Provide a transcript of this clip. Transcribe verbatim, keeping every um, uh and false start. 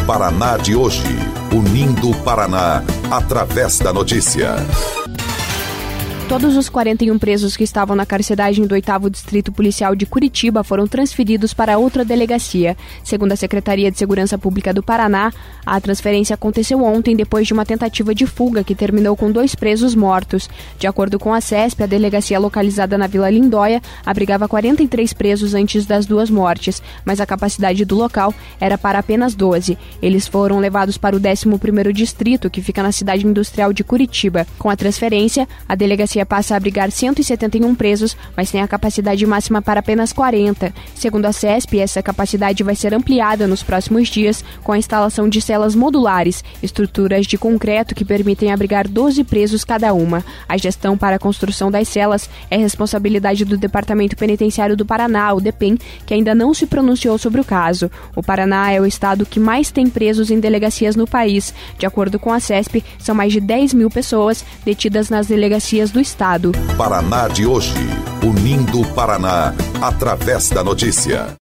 Paraná de hoje, unindo o Paraná através da notícia. Todos os quarenta e um presos que estavam na carceragem do oitavo Distrito Policial de Curitiba foram transferidos para outra delegacia. Segundo a Secretaria de Segurança Pública do Paraná, a transferência aconteceu ontem depois de uma tentativa de fuga que terminou com dois presos mortos. De acordo com a SESP, a delegacia localizada na Vila Lindóia abrigava quarenta e três presos antes das duas mortes, mas a capacidade do local era para apenas doze. Eles foram levados para o décimo primeiro Distrito, que fica na cidade industrial de Curitiba. Com a transferência, a delegacia passa a abrigar cento e setenta e um presos, mas tem a capacidade máxima para apenas quarenta. Segundo a SESP, essa capacidade vai ser ampliada nos próximos dias com a instalação de celas modulares, estruturas de concreto que permitem abrigar doze presos cada uma. A gestão para a construção das celas é responsabilidade do Departamento Penitenciário do Paraná, o DEPEN, que ainda não se pronunciou sobre o caso. O Paraná é o estado que mais tem presos em delegacias no país. De acordo com a SESP, são mais de dez mil pessoas detidas nas delegacias do estado. Paraná de hoje, unindo o Paraná através da notícia.